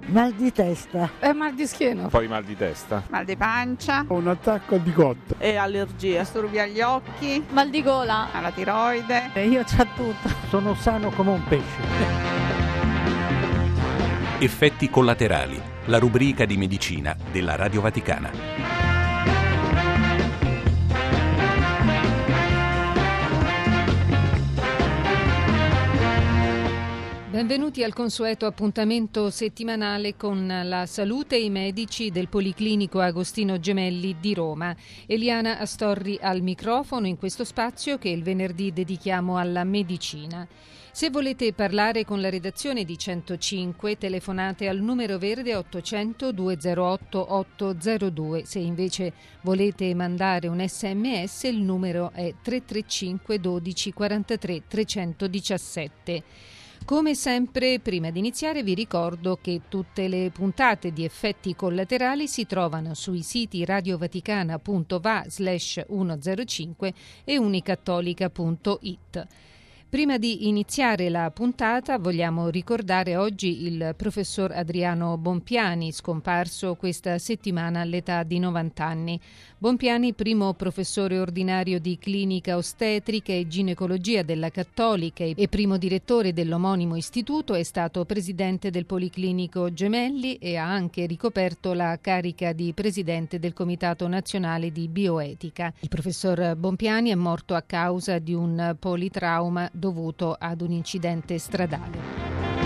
Mal di testa. Mal di schiena. Poi mal di testa. Mal di pancia. Un attacco di cotta. E allergia. Disturbi agli occhi. Mal di gola. Alla tiroide. Io c'ho tutto. Sono sano come un pesce. Effetti collaterali, la rubrica di medicina della Radio Vaticana. Benvenuti al consueto appuntamento settimanale con la salute e i medici del Policlinico Agostino Gemelli di Roma. Eliana Astorri al microfono in questo spazio che il venerdì dedichiamo alla medicina. Se volete parlare con la redazione di 105, telefonate al numero verde 800 208 802. Se invece volete mandare un SMS, il numero è 335 12 43 317. Come sempre, prima di iniziare vi ricordo che tutte le puntate di Effetti Collaterali si trovano sui siti radiovaticana.va/105 e unicattolica.it. Prima di iniziare la puntata vogliamo ricordare oggi il professor Adriano Bompiani, scomparso questa settimana all'età di 90 anni. Bompiani, primo professore ordinario di clinica ostetrica e ginecologia della Cattolica e primo direttore dell'omonimo istituto, è stato presidente del Policlinico Gemelli e ha anche ricoperto la carica di presidente del Comitato Nazionale di Bioetica. Il professor Bompiani è morto a causa di un politrauma dovuto ad un incidente stradale.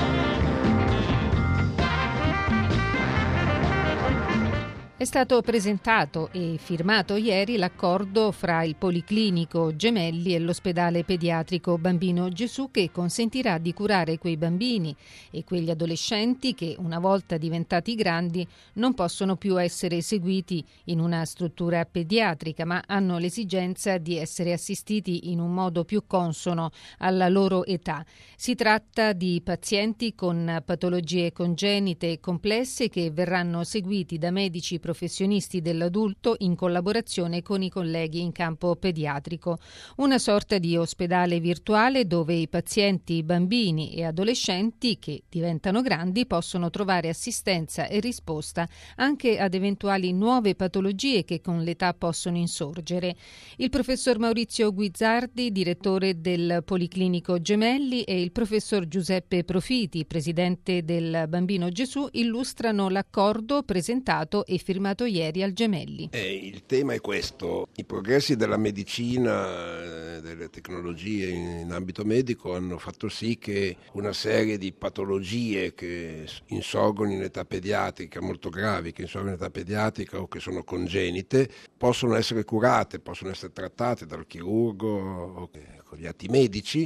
È stato presentato e firmato ieri l'accordo fra il Policlinico Gemelli e l'ospedale pediatrico Bambino Gesù, che consentirà di curare quei bambini e quegli adolescenti che, una volta diventati grandi, non possono più essere seguiti in una struttura pediatrica, ma hanno l'esigenza di essere assistiti in un modo più consono alla loro età. Si tratta di pazienti con patologie congenite e complesse che verranno seguiti da medici professionisti dell'adulto in collaborazione con i colleghi in campo pediatrico. Una sorta di ospedale virtuale dove i pazienti bambini e adolescenti che diventano grandi possono trovare assistenza e risposta anche ad eventuali nuove patologie che con l'età possono insorgere. Il professor Maurizio Guizzardi, direttore del Policlinico Gemelli, e il professor Giuseppe Profiti, presidente del Bambino Gesù, illustrano l'accordo presentato e firmato ieri al Gemelli. Il tema è questo: i progressi della medicina, delle tecnologie in ambito medico hanno fatto sì che una serie di patologie che insorgono in età pediatrica, molto gravi, che insorgono in età pediatrica o che sono congenite, possono essere curate, possono essere trattate dal chirurgo o con gli atti medici,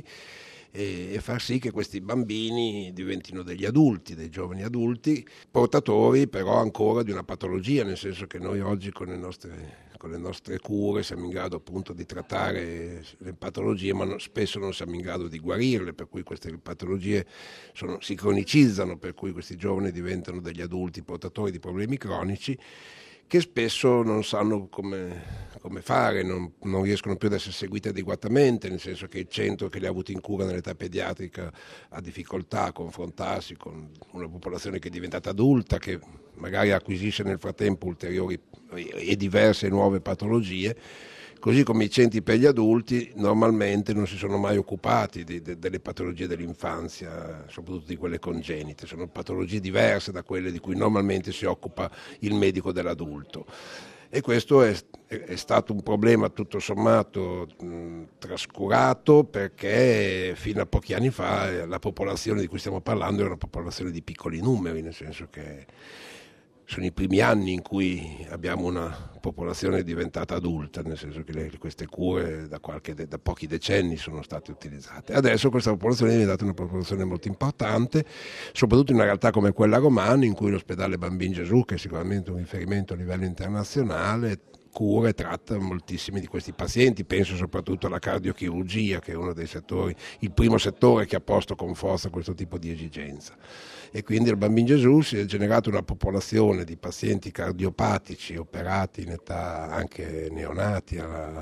e far sì che questi bambini diventino degli adulti, dei giovani adulti, portatori però ancora di una patologia, nel senso che noi oggi con le nostre cure siamo in grado appunto di trattare le patologie, ma spesso non siamo in grado di guarirle, per cui queste patologie si cronicizzano, per cui questi giovani diventano degli adulti portatori di problemi cronici che spesso non sanno come fare, non riescono più ad essere seguiti adeguatamente, nel senso che il centro che li ha avuti in cura nell'età pediatrica ha difficoltà a confrontarsi con una popolazione che è diventata adulta, che magari acquisisce nel frattempo ulteriori e diverse nuove patologie, così come i centri per gli adulti normalmente non si sono mai occupati delle patologie dell'infanzia, soprattutto di quelle congenite. Sono patologie diverse da quelle di cui normalmente si occupa il medico dell'adulto. E questo è stato un problema tutto sommato trascurato, perché fino a pochi anni fa la popolazione di cui stiamo parlando era una popolazione di piccoli numeri, nel senso che sono i primi anni in cui abbiamo una popolazione diventata adulta, nel senso che queste cure da pochi decenni sono state utilizzate. Adesso questa popolazione è diventata una popolazione molto importante, soprattutto in una realtà come quella romana, in cui l'ospedale Bambino Gesù, che è sicuramente un riferimento a livello internazionale, cura e tratta moltissimi di questi pazienti. Penso soprattutto alla cardiochirurgia, che è uno dei settori, il primo settore che ha posto con forza questo tipo di esigenza. E quindi al Bambino Gesù si è generata una popolazione di pazienti cardiopatici operati in età anche neonati,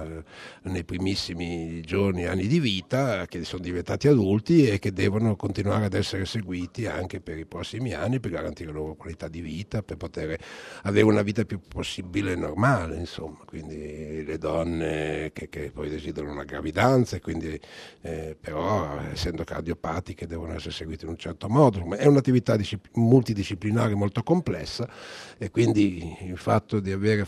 nei primissimi giorni, anni di vita, che sono diventati adulti e che devono continuare ad essere seguiti anche per i prossimi anni per garantire la loro qualità di vita, per poter avere una vita più possibile normale, insomma. Quindi le donne che poi desiderano una gravidanza, e quindi, però essendo cardiopatiche devono essere seguite in un certo modo. È un'attività multidisciplinare molto complessa, e quindi il fatto di aver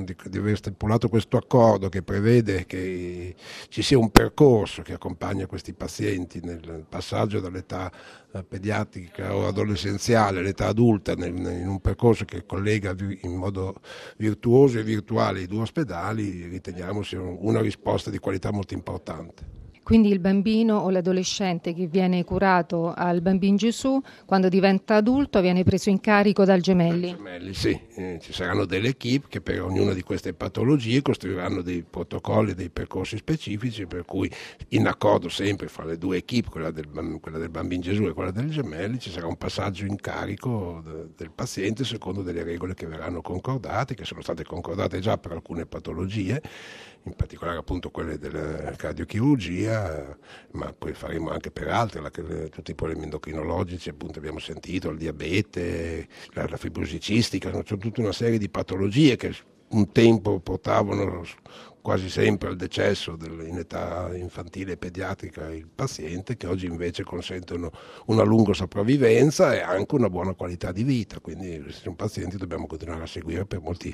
stipulato questo accordo che prevede che ci sia un percorso che accompagna questi pazienti nel passaggio dall'età pediatrica o adolescenziale all'età adulta, in un percorso che collega in modo virtuoso e virtuale i due ospedali, riteniamo sia una risposta di qualità molto importante. Quindi il bambino o l'adolescente che viene curato al Bambino Gesù, quando diventa adulto, viene preso in carico dal Gemelli? Gemelli, sì. Ci saranno delle equip che per ognuna di queste patologie costruiranno dei protocolli, dei percorsi specifici, per cui in accordo sempre fra le due equip, quella del Bambino Gesù e quella del Gemelli, ci sarà un passaggio in carico del paziente secondo delle regole che verranno concordate, che sono state concordate già per alcune patologie, in particolare appunto quelle della cardiochirurgia, ma poi faremo anche per altre, tutti i problemi endocrinologici, appunto abbiamo sentito, il diabete, la fibrosi cistica, c'è tutta una serie di patologie che un tempo portavano quasi sempre al decesso in età infantile e pediatrica il paziente, che oggi invece consentono una lunga sopravvivenza e anche una buona qualità di vita. Quindi questi sono pazienti che dobbiamo continuare a seguire per molti,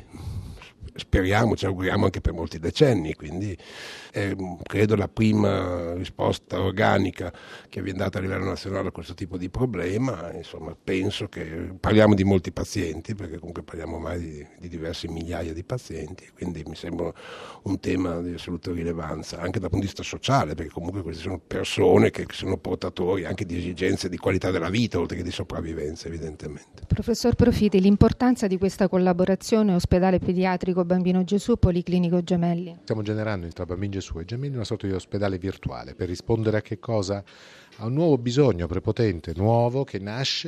speriamo, ci auguriamo anche per molti decenni. Quindi è, credo, la prima risposta organica che viene data a livello nazionale a questo tipo di problema. Insomma, penso che parliamo di molti pazienti, perché comunque parliamo ormai di diverse migliaia di pazienti, quindi mi sembra un tema di assoluta rilevanza anche dal punto di vista sociale, perché comunque queste sono persone che sono portatori anche di esigenze di qualità della vita oltre che di sopravvivenza, evidentemente. Professor Profiti, l'importanza di questa collaborazione ospedale pediatrico Bambino Gesù Policlinico Gemelli. Stiamo generando tra Bambino Gesù e Gemelli una sorta di ospedale virtuale per rispondere a che cosa? A un nuovo bisogno prepotente, nuovo, che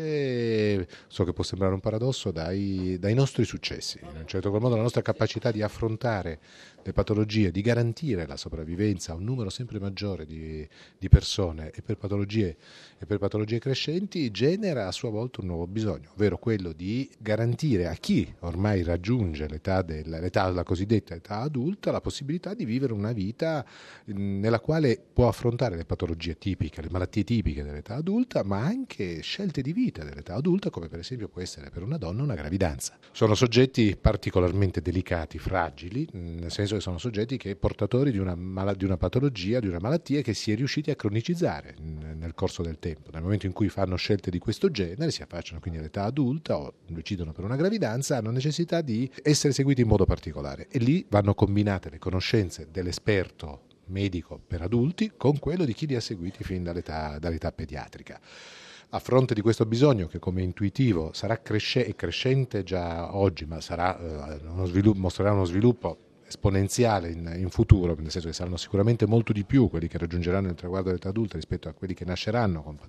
nasce, so che può sembrare un paradosso, dai nostri successi. In un certo qual modo la nostra capacità di affrontare le patologie, di garantire la sopravvivenza a un numero sempre maggiore di persone e per patologie crescenti genera a sua volta un nuovo bisogno, ovvero quello di garantire a chi ormai raggiunge la cosiddetta età adulta la possibilità di vivere una vita nella quale può affrontare le patologie tipiche, le malattie tipiche dell'età adulta, ma anche scelte di vita dell'età adulta, come per esempio può essere per una donna una gravidanza. Sono soggetti particolarmente delicati, fragili, nel senso che sono soggetti che portatori di una patologia, di una malattia che si è riusciti a cronicizzare nel corso del tempo. Nel momento in cui fanno scelte di questo genere, si affacciano quindi all'età adulta o decidono per una gravidanza, hanno necessità di essere seguiti in modo particolare, e lì vanno combinate le conoscenze dell'esperto medico per adulti con quello di chi li ha seguiti fin dall'età pediatrica. A fronte di questo bisogno, che come intuitivo sarà crescente già oggi, ma mostrerà uno sviluppo esponenziale in futuro, nel senso che saranno sicuramente molto di più quelli che raggiungeranno il traguardo dell'età adulta rispetto a quelli che nasceranno con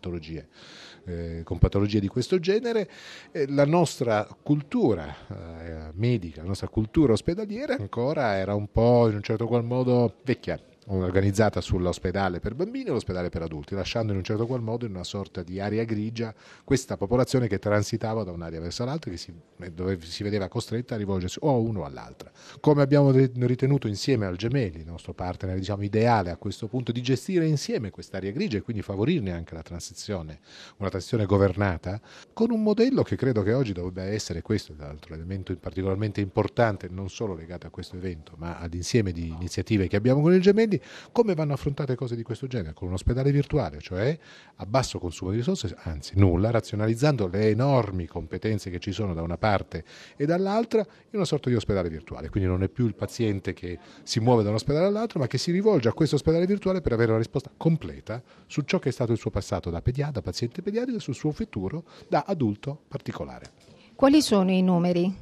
patologie di questo genere, la nostra cultura medica, la nostra cultura ospedaliera ancora era un po' in un certo qual modo vecchia, organizzata sull'ospedale per bambini e l'ospedale per adulti, lasciando in un certo qual modo in una sorta di area grigia questa popolazione che transitava da un'area verso l'altra, dove si vedeva costretta a rivolgersi o a uno o all'altra. Come abbiamo ritenuto insieme al Gemelli, il nostro partner ideale a questo punto, di gestire insieme quest'area grigia e quindi favorirne anche la transizione, una transizione governata, con un modello che credo che oggi dovrebbe essere questo, l'altro elemento particolarmente importante, non solo legato a questo evento, ma all'insieme di iniziative che abbiamo con il Gemelli. Come vanno affrontate cose di questo genere? Con un ospedale virtuale, cioè a basso consumo di risorse, anzi nulla, razionalizzando le enormi competenze che ci sono da una parte e dall'altra, in una sorta di ospedale virtuale. Quindi non è più il paziente che si muove da un ospedale all'altro, ma che si rivolge a questo ospedale virtuale per avere una risposta completa su ciò che è stato il suo passato da paziente pediatrico e sul suo futuro da adulto particolare. Quali sono i numeri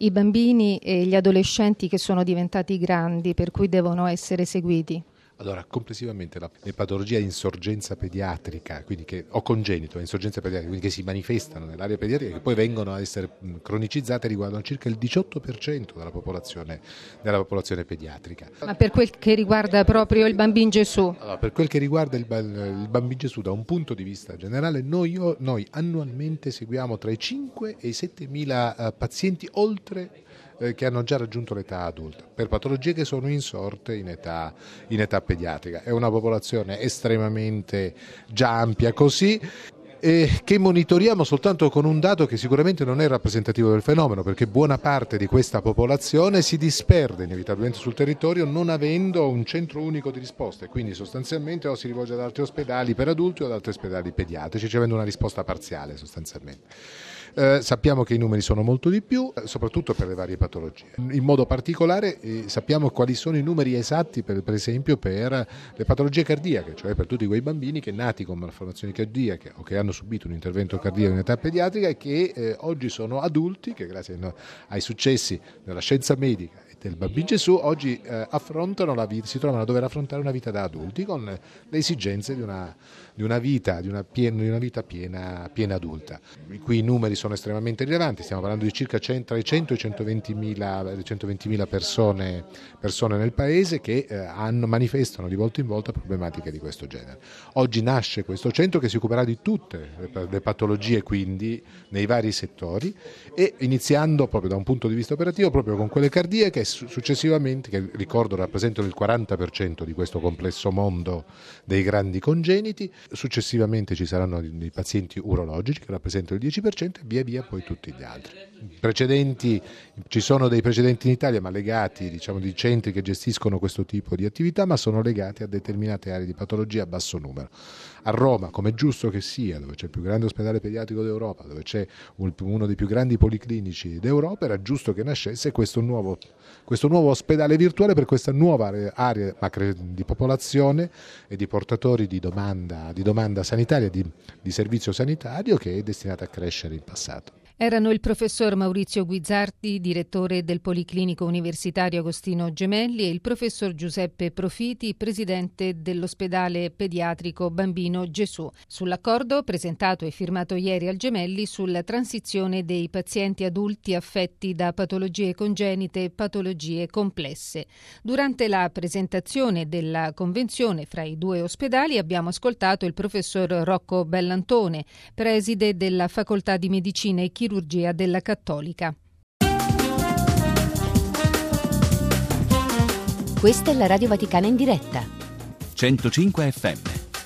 i bambini e gli adolescenti che sono diventati grandi, per cui devono essere seguiti? Allora, complessivamente le patologie a insorgenza pediatrica, o congenito, a insorgenza pediatrica, quindi che si manifestano nell'area pediatrica, che poi vengono a essere cronicizzate, riguardano circa il 18% della popolazione pediatrica. Ma per quel che riguarda proprio il Bambino Gesù? Allora, per quel che riguarda il Bambino Gesù, da un punto di vista generale, noi annualmente seguiamo tra i 5 e i 7.000 pazienti che hanno già raggiunto l'età adulta, per patologie che sono insorte in età pediatrica. È una popolazione estremamente già ampia così, che monitoriamo soltanto con un dato che sicuramente non è rappresentativo del fenomeno, perché buona parte di questa popolazione si disperde inevitabilmente sul territorio non avendo un centro unico di risposta, e quindi sostanzialmente o si rivolge ad altri ospedali per adulti o ad altri ospedali pediatrici, cioè avendo una risposta parziale sostanzialmente. Sappiamo che i numeri sono molto di più, soprattutto per le varie patologie. In modo particolare sappiamo quali sono i numeri esatti per esempio per le patologie cardiache, cioè per tutti quei bambini che nati con malformazioni cardiache o che hanno subito un intervento cardiaco in età pediatrica e che oggi sono adulti, che grazie ai successi della scienza medica del Bambino Gesù oggi si trovano a dover affrontare una vita da adulti con le esigenze di una vita piena adulta. Qui i numeri sono estremamente rilevanti, stiamo parlando di circa tra i 100 e i 120.000 persone nel paese che manifestano di volta in volta problematiche di questo genere. Oggi nasce questo centro che si occuperà di tutte le patologie, quindi nei vari settori, e iniziando proprio da un punto di vista operativo proprio con quelle cardiache, successivamente, che ricordo rappresentano il 40% di questo complesso mondo dei grandi congeniti. Successivamente ci saranno dei pazienti urologici che rappresentano il 10% e via via poi tutti gli altri. Ci sono dei precedenti in Italia, ma legati di centri che gestiscono questo tipo di attività, ma sono legati a determinate aree di patologia a basso numero. A Roma, come è giusto che sia, dove c'è il più grande ospedale pediatrico d'Europa, dove c'è uno dei più grandi policlinici d'Europa, era giusto che nascesse questo nuovo ospedale virtuale per questa nuova area di popolazione e di portatori di domanda sanitaria, di servizio sanitario, che è destinata a crescere in passato. Erano il professor Maurizio Guizzardi, direttore del Policlinico Universitario Agostino Gemelli, e il professor Giuseppe Profiti, presidente dell'ospedale pediatrico Bambino Gesù, sull'accordo presentato e firmato ieri al Gemelli sulla transizione dei pazienti adulti affetti da patologie congenite e patologie complesse. Durante la presentazione della convenzione fra i due ospedali abbiamo ascoltato il professor Rocco Bellantone, preside della Facoltà di Medicina e Chirurgia della Cattolica. Questa è la Radio Vaticana in diretta. 105 FM.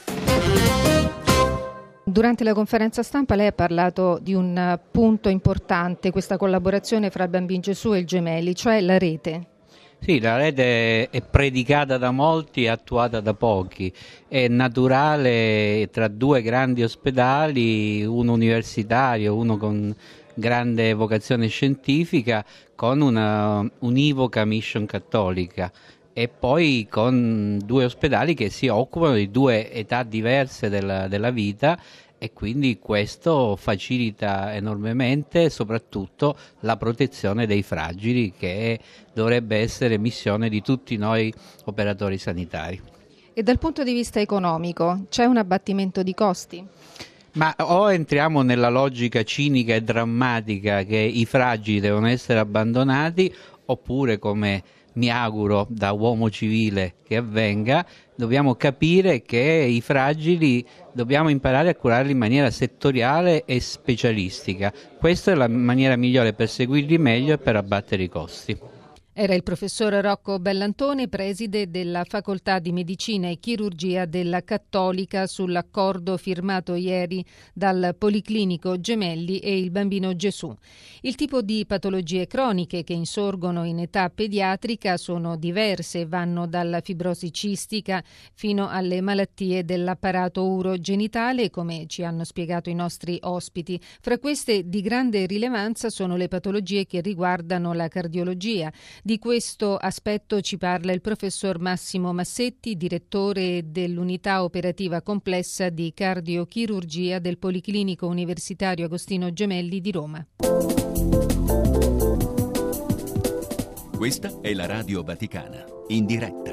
Durante la conferenza stampa lei ha parlato di un punto importante, questa collaborazione fra il Bambino Gesù e il Gemelli, cioè la rete. Sì, la rete è predicata da molti e attuata da pochi. È naturale tra due grandi ospedali, uno universitario, uno con grande vocazione scientifica, con una univoca mission cattolica, e poi con due ospedali che si occupano di due età diverse della vita, e quindi questo facilita enormemente soprattutto la protezione dei fragili, che dovrebbe essere missione di tutti noi operatori sanitari. E dal punto di vista economico c'è un abbattimento di costi? Ma o entriamo nella logica cinica e drammatica che i fragili devono essere abbandonati, oppure, come mi auguro da uomo civile che avvenga, dobbiamo capire che i fragili dobbiamo imparare a curarli in maniera settoriale e specialistica. Questa è la maniera migliore per seguirli meglio e per abbattere i costi. Era il professor Rocco Bellantone, preside della Facoltà di Medicina e Chirurgia della Cattolica, sull'accordo firmato ieri dal Policlinico Gemelli e il Bambino Gesù. Il tipo di patologie croniche che insorgono in età pediatrica sono diverse e vanno dalla fibrosi cistica fino alle malattie dell'apparato urogenitale, come ci hanno spiegato i nostri ospiti. Fra queste di grande rilevanza sono le patologie che riguardano la cardiologia. Di questo aspetto ci parla il professor Massimo Massetti, direttore dell'unità operativa complessa di cardiochirurgia del Policlinico Universitario Agostino Gemelli di Roma. Questa è la Radio Vaticana, in diretta.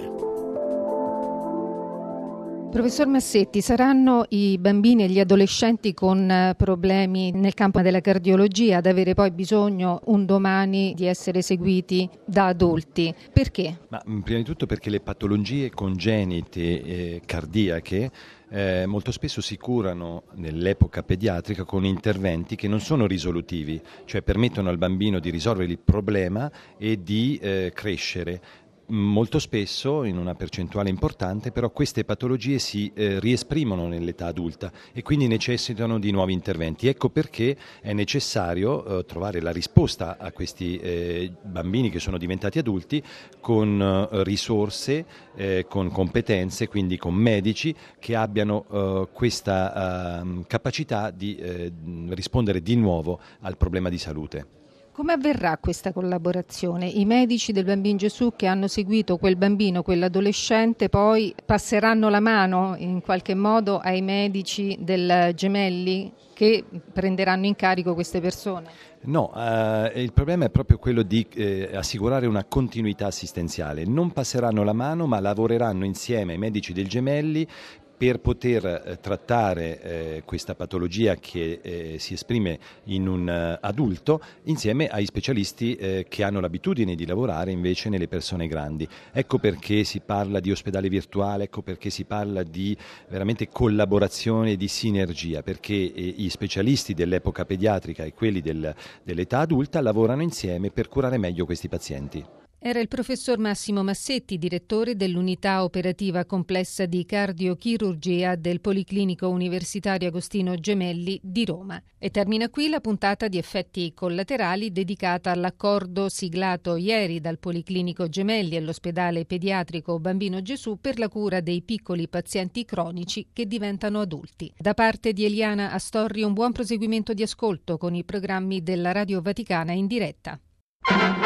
Professor Massetti, saranno i bambini e gli adolescenti con problemi nel campo della cardiologia ad avere poi bisogno un domani di essere seguiti da adulti? Perché? Ma prima di tutto perché le patologie congenite cardiache molto spesso si curano nell'epoca pediatrica con interventi che non sono risolutivi, cioè permettono al bambino di risolvere il problema e di crescere. Molto spesso, in una percentuale importante, però queste patologie si riesprimono nell'età adulta e quindi necessitano di nuovi interventi. Ecco perché è necessario trovare la risposta a questi bambini che sono diventati adulti con risorse, con competenze, quindi con medici che abbiano questa capacità di rispondere di nuovo al problema di salute. Come avverrà questa collaborazione? I medici del Bambino Gesù che hanno seguito quel bambino, quell'adolescente, poi passeranno la mano in qualche modo ai medici del Gemelli che prenderanno in carico queste persone? No, il problema è proprio quello di assicurare una continuità assistenziale. Non passeranno la mano, ma lavoreranno insieme ai medici del Gemelli per poter trattare questa patologia che si esprime in un adulto insieme ai specialisti che hanno l'abitudine di lavorare invece nelle persone grandi. Ecco perché si parla di ospedale virtuale, ecco perché si parla di veramente collaborazione, di sinergia, perché gli specialisti dell'epoca pediatrica e quelli dell'età adulta lavorano insieme per curare meglio questi pazienti. Era il professor Massimo Massetti, direttore dell'unità operativa complessa di cardiochirurgia del Policlinico Universitario Agostino Gemelli di Roma. E termina qui la puntata di Effetti Collaterali dedicata all'accordo siglato ieri dal Policlinico Gemelli e l'ospedale pediatrico Bambino Gesù per la cura dei piccoli pazienti cronici che diventano adulti. Da parte di Eliana Astorri un buon proseguimento di ascolto con i programmi della Radio Vaticana in diretta.